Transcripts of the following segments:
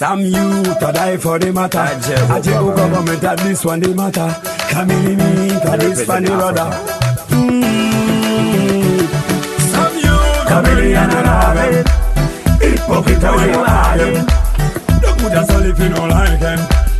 Some youth a die for the matter. Ajebu government at this one the matter. Kamilimi for this funny brother. Some youth chameleon and have hypocrite how you are them. Don't put us all if you don't like them.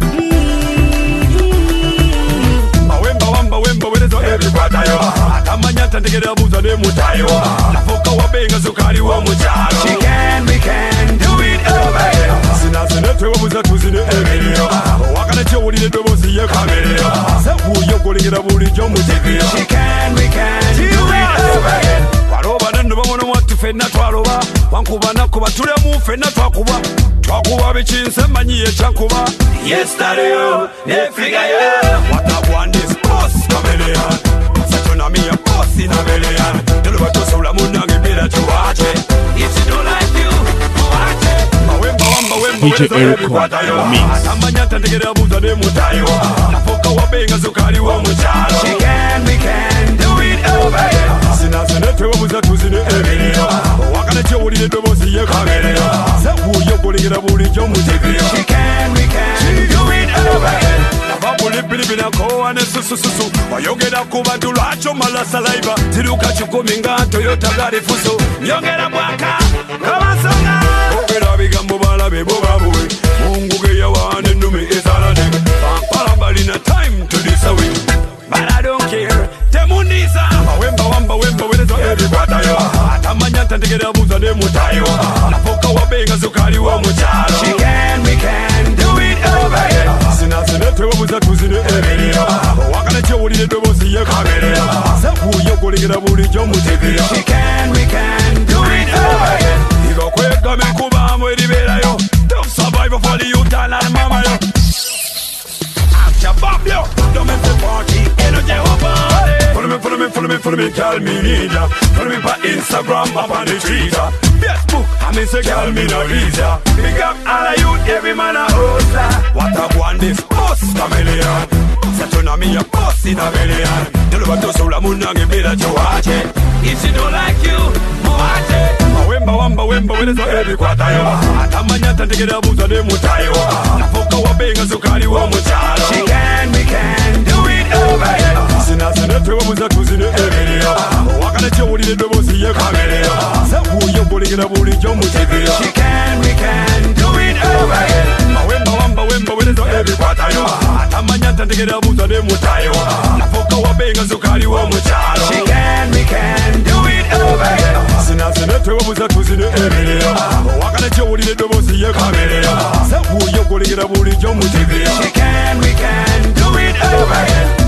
Wemba werezo everybody yo. Atamanya tandegera buza de mutayo. Nafoka wabenga zukari wa mujalo. She can, we can do it over here. Sina senete wabuza tuzine everyo. Wakana chewuli de dobosi ye kamere. Sefu yo goligera buli jo mutivi. She can, we can do it over here. Waroba nando bamono watu fena twaroba. Wankuba nakuba tule mu fena twakuba. Twakuba bichinse manyiye chankuba. Yes daddy yo, ne figure yo. What I want is chameleon, Satuna me a boss in a million. Tell what to sola munangi bila chuache. If you don't like you, watch it. DJ Erico, Atamanya tandegera buza de mutayo. Nafoka wabenga zukari wa mujalo. She can, we can do it over here. Sina senete wabuza tuzine everyo. Wakana chewuli de dobosi ye kamere. Sefu yo goligera buli jo mutivi. She can, we can do it over here. Bina koa ne susu Wayogera kuba tulacho mala saliva Tiruka chukuminga Toyota gari fuso Nyongera mwaka Kama songa Ogera bigambo bala bebo babuwe Mungu geya wane numi izalade Pampalambali na time to this away But I don't care Temunisa Wemba werezo everybody yo Atamanya tandegera buza de mutayo Nafoka wabenga zukari wa mujalo She can, we can do it over here Sina senete wabuza tuzine everyo Wakana chewuli de dobosi ye kamere Sefu yo goligera buli jo mutivi She can, we can do it over here Igo kwega mekuba mwelibera yo Don't survive for the youth and mama yo Shabab yo Don't make the party energy over Follow me, call me ninja. Follow me on Instagram, up on the Twitter, Facebook. I mean, say, call me no visa. Big up all of you, every man a host. What I want this boss chameleon. Satuna me a boss in a million. Tell what to sola munangi bila chuache. If she don't like you, watch it. Wemba werezo every quarter yo. Atamanya tandegera buza de mutayo. Nafoka wabenga zukari wa mujalo. She can, we can do it over here. Sina senete wabuza tuzine everyo. Wakana chewuli de dobosi ye kamere. Sefu yo goligera buli jo mutivi. She can, we can do it over here. Wemba werezo every quarter yo. Atamanya tandegera buza de mutayo. Nafoka wabenga zukari wa mujalo. She can, we can do it over here. Sina senete wabuza tuzine everyo. Wakana chewuli de dobosi ye kamere. Sefu yo goligera buli jo mutivi. She can, we can do it over here.